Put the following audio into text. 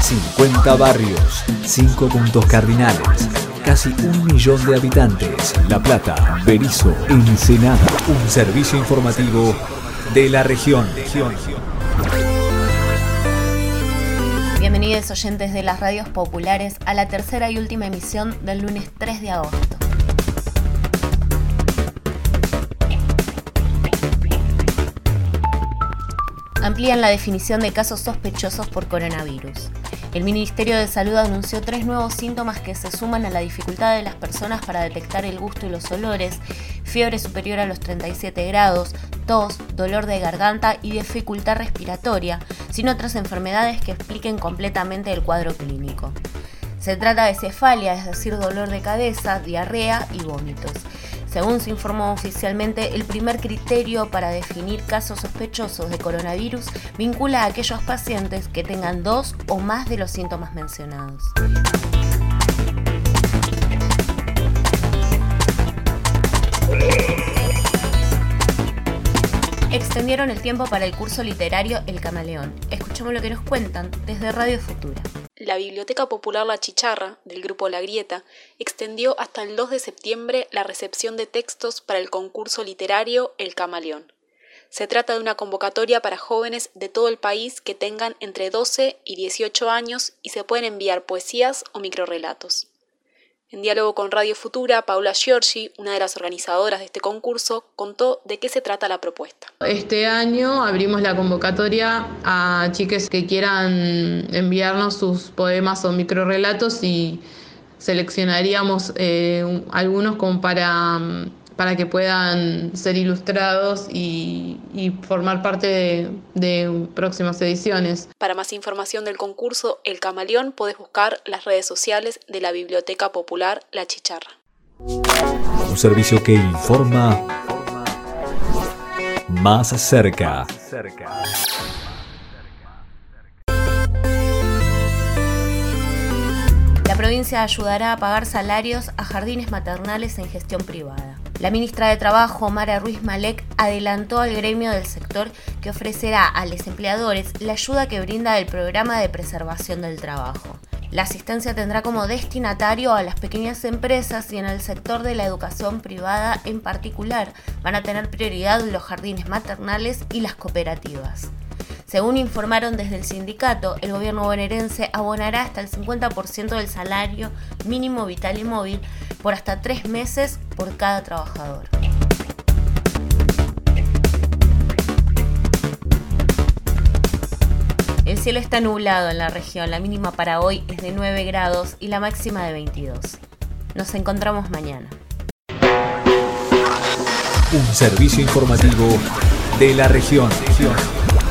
50 barrios, 5 puntos cardinales, casi 1 millón de habitantes. La Plata, Berisso, Ensenada. Un servicio informativo de la región. Bienvenidos oyentes de las radios populares a la tercera y última emisión del lunes 3 de agosto. Amplían la definición de casos sospechosos por coronavirus. El Ministerio de Salud anunció 3 nuevos síntomas que se suman a la dificultad de las personas para detectar el gusto y los olores: fiebre superior a los 37 grados, tos, dolor de garganta y dificultad respiratoria, sin otras enfermedades que expliquen completamente el cuadro clínico. Se trata de cefalia, es decir, dolor de cabeza, diarrea y vómitos. Según se informó oficialmente, el primer criterio para definir casos sospechosos de coronavirus vincula a aquellos pacientes que tengan 2 o más de los síntomas mencionados. Extendieron el tiempo para el curso literario El Camaleón. Escuchemos lo que nos cuentan desde Radio Futura. La Biblioteca Popular La Chicharra, del grupo La Grieta, extendió hasta el 2 de septiembre la recepción de textos para el concurso literario El Camaleón. Se trata de una convocatoria para jóvenes de todo el país que tengan entre 12 y 18 años y se pueden enviar poesías o microrrelatos. En diálogo con Radio Futura, Paula Giorgi, una de las organizadoras de este concurso, contó de qué se trata la propuesta. Este año abrimos la convocatoria a chiques que quieran enviarnos sus poemas o microrrelatos y seleccionaríamos algunos como para que puedan ser ilustrados y formar parte de próximas ediciones. Para más información del concurso El Camaleón podés buscar las redes sociales de la Biblioteca Popular La Chicharra. Un servicio que informa más cerca. La provincia ayudará a pagar salarios a jardines maternales en gestión privada. La ministra de Trabajo, Mara Ruiz Malek, adelantó al gremio del sector que ofrecerá a los empleadores la ayuda que brinda el Programa de Preservación del Trabajo. La asistencia tendrá como destinatario a las pequeñas empresas y en el sector de la educación privada en particular van a tener prioridad los jardines maternales y las cooperativas. Según informaron desde el sindicato, el gobierno bonaerense abonará hasta el 50% del salario mínimo vital y móvil por hasta 3 meses por cada trabajador. El cielo está nublado en la región, la mínima para hoy es de 9 grados y la máxima de 22. Nos encontramos mañana. Un servicio informativo de la región.